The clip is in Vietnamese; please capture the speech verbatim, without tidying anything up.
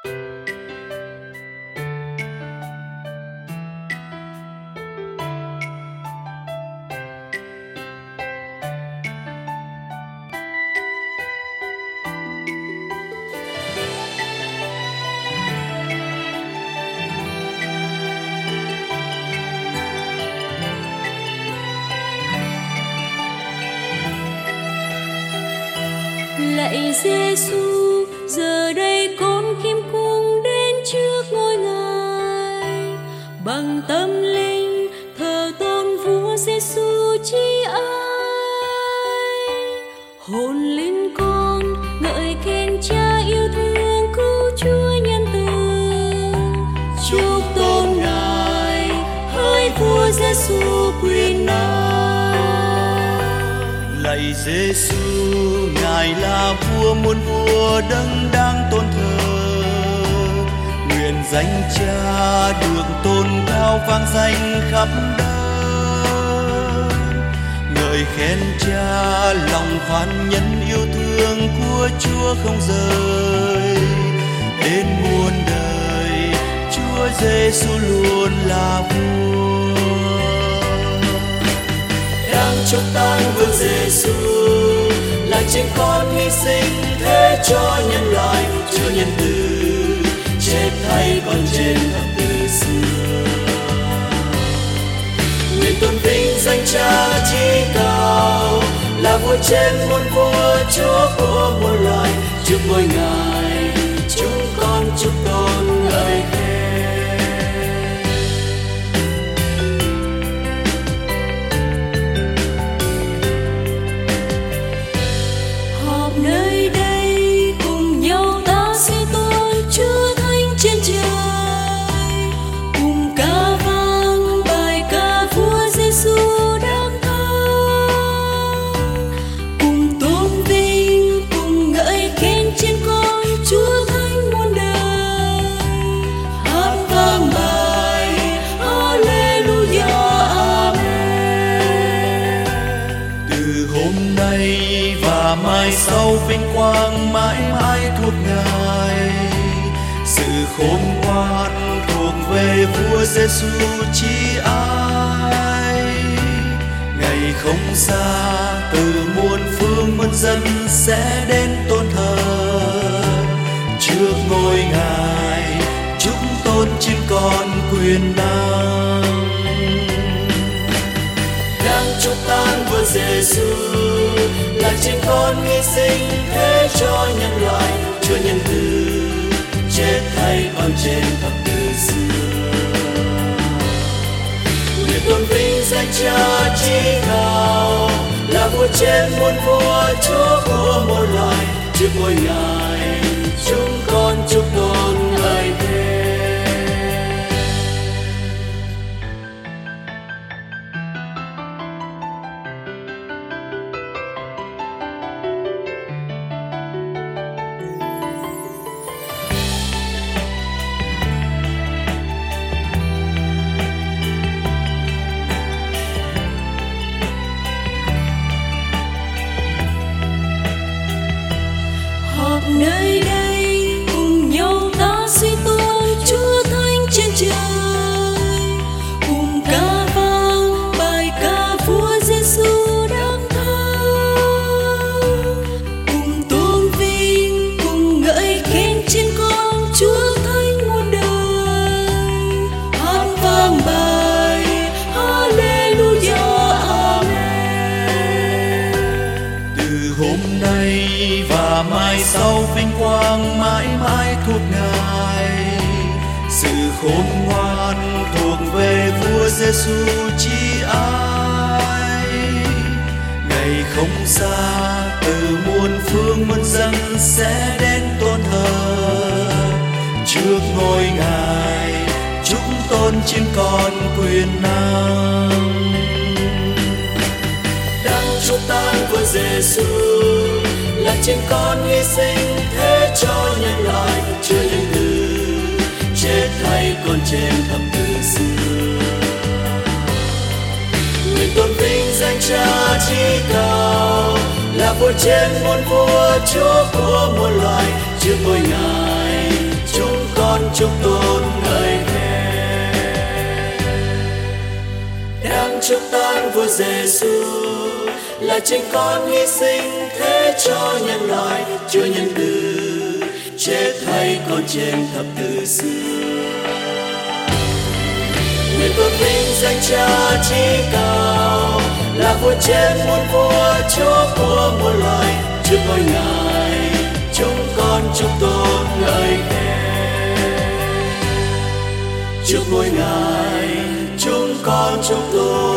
Lạy Giêsu, giờ đây con khiêm cung đến trước ngôi Ngài, bằng tâm linh thờ tôn vua Giêsu chi ai. Hồn linh con ngợi khen Cha yêu thương cứu Chúa nhân từ, chúc tôn Ngài hỡi vua Giêsu quyền năng. Lạy Giêsu, Ngài là vua muôn vua đấng đáng tôn thờ. Nguyện danh Cha được tôn cao vang danh khắp đất. Ngợi khen Cha lòng khoan nhân yêu thương của Chúa không rời. Đến muôn đời Chúa Giêsu luôn là vua. Đang chúc tang vương Giêsu là chính con hy sinh thế cho nhân loại. Chúa nhân từ chết thay con trên thập tự xưa. Nguyện tôn vinh danh Cha chí cao, là vua trên muôn vua, Chúa của muôn loài. Chúc ngôi Ngài chúng con chúc tôn lời khen. Nơi đây cùng nhau ta sẽ tôn Chúa Thánh trên trời, cùng ca vang bài ca vua Giêsu đáng thương, cùng tôn vinh cùng ngợi khen trên con Chúa Thánh muôn đời, hát vang bài Hallelujah Amen. Từ hôm nay và mai sau vinh quang mãi mãi thuộc Ngài. Sự khôn ngoan thuộc về vua Giêsu chi ai. Ngày không xa từ muôn phương muôn dân sẽ đến tôn thờ. Trước ngôi Ngài chúng tôn chim con quyền năng. Đang chúc tang vua Giêsu là chính con hy sinh thế cho nhân loại. Chúa nhân từ chết thay con trên thập tự xưa. Nguyện tôn vinh danh Cha chí cao, là vua trên muôn vua, Chúa của muôn loài. Trước ngôi Ngài chúng con chúc tôn lời khen. Nơi đây cùng nhau ta suy tôn Chúa Thánh trên trời, cùng ca vang bài ca vua Giêsu đáng thương, cùng tôn vinh cùng ngợi khen trên con Chúa Thánh muôn đời, hát vang bài Hallelujah Amen. Từ hôm nay và mai sau vinh quang mãi mãi thuộc Ngài. Sự khôn ngoan thuộc về vua Giêsu chi ai. Ngày không xa từ muôn phương muôn dân sẽ đến tôn thờ. Trước ngôi Ngài chúng tôn chim con quyền năng. Đang chúc tang vua Giêsu là chính con hy sinh thế cho nhân loại. Chúa nhân từ chết thay con trên thập tự xưa. Nguyện tôn vinh danh Cha chí cao, là vua trên muôn vua, Chúa của muôn loài. Trước ngôi Ngài chúng chúc tôn ngợi khen. Đang chúc tán vua Giêsu là chính con hy sinh thế cho nhân loại. Chúa nhân từ chết thay con trên thập tự xưa. Nguyện tôn vinh danh Cha chí cao là vua trên muôn vua, Chúa của muôn loài. Trước ngôi Ngài chúng con chúc tôn ngợi khen. Trước ngôi Ngài chúng con chúc tôn